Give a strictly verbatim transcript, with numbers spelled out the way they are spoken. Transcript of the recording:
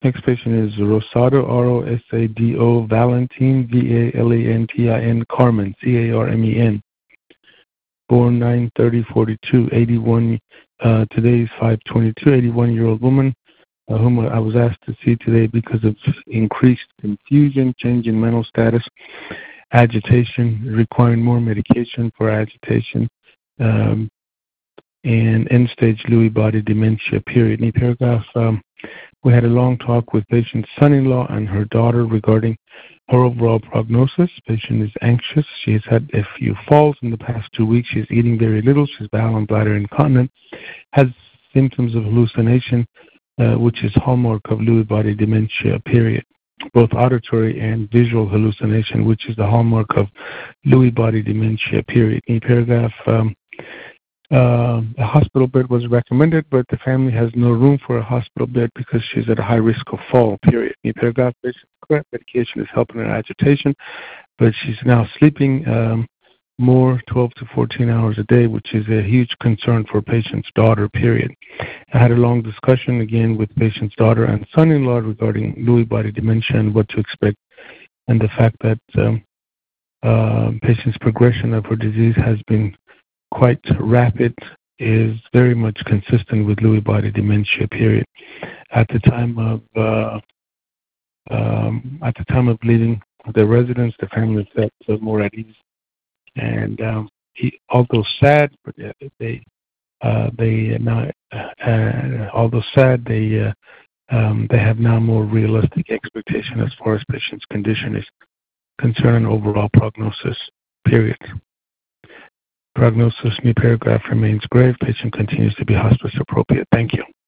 Next patient is Rosado, R O S A D O, Valentine, V A L A N T I N, Carmen, C A R M E N. Born nine thirty forty-two, eighty-one, uh, today is five twenty-two, eighty-one-year-old woman, uh, whom I was asked to see today because of increased confusion, change in mental status, agitation, requiring more medication for agitation, um, and end-stage Lewy body dementia, period. In the paragraph, um, we had a long talk with patient's son-in-law and her daughter regarding her overall prognosis. Patient is anxious. She has had a few falls in the past two weeks. She's eating very little. She's bowel and bladder incontinent. Has symptoms of hallucination, uh, which is hallmark of Lewy body dementia, period. Both auditory and visual hallucination, which is the hallmark of Lewy body dementia, period. In paragraph, um, Uh, a hospital bed was recommended, but the family has no room for a hospital bed because she's at a high risk of fall, period. In paragraph, correct medication is helping her agitation, but she's now sleeping um, more, twelve to fourteen hours a day, which is a huge concern for patient's daughter, period. I had a long discussion again with patient's daughter and son-in-law regarding Lewy body dementia and what to expect, and the fact that um, uh, patient's progression of her disease has been quite rapid, is very much consistent with Lewy body dementia, period. At the time of uh, um, at the time of leaving the residence, the family felt uh, more at ease, and um, he, although sad, but uh, they uh, they now uh, although sad, they uh, um, they have now more realistic expectation as far as patient's condition is concerned and overall prognosis, period. Prognosis in the paragraph remains grave. Patient continues to be hospice appropriate. Thank you.